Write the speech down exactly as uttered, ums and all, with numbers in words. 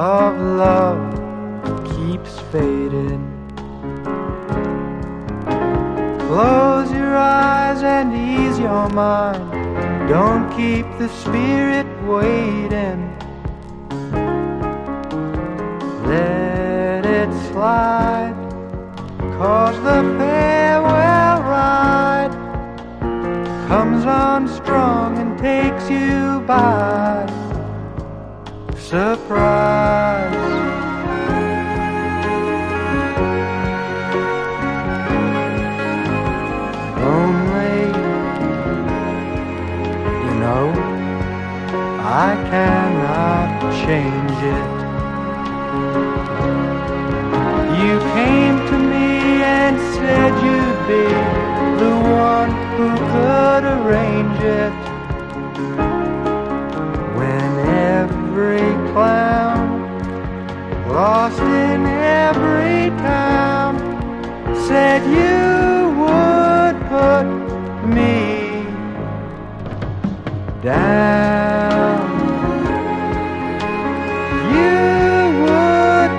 of love keeps fading. Close your eyes and ease your mind. Don't keep the spirit waiting. Let it slide, 'cause the farewell ride comes on strong and takes you by surprise. Only, you know, I cannot change it. You came to me and said you'd be the one who could arrange it. When every clown, lost in every town, said you would put me down.